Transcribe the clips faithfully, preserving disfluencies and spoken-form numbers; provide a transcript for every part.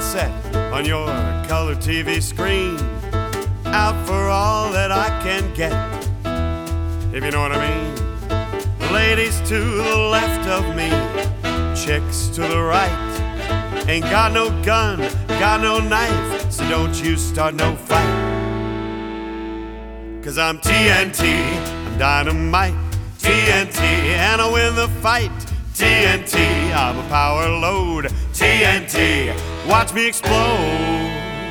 sunset on your color T V screen, out for all that I can get, if you know what I mean. Ladies to the left of me, chicks to the right. Ain't got no gun, got no knife, so don't you start no fight. Cause I'm T N T, I'm dynamite, T N T, and I win the fight. T N T, I'm a power load, T N T, watch me explode.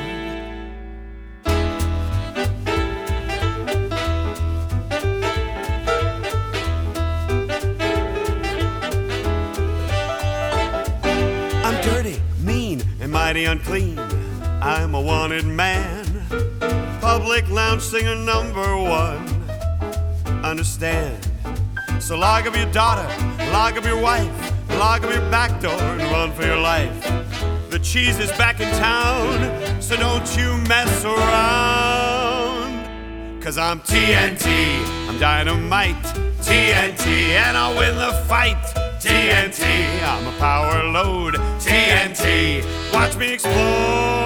I'm dirty, mean, and mighty unclean. I'm a wanted man, public lounge singer number one. Understand? So lock up your daughter, lock up your wife, lock up your back door and run for your life. The cheese is back in town, so don't you mess around. Cause I'm T N T, I'm dynamite, T N T, and I'll win the fight. T N T, I'm a power load, T N T, watch me explode.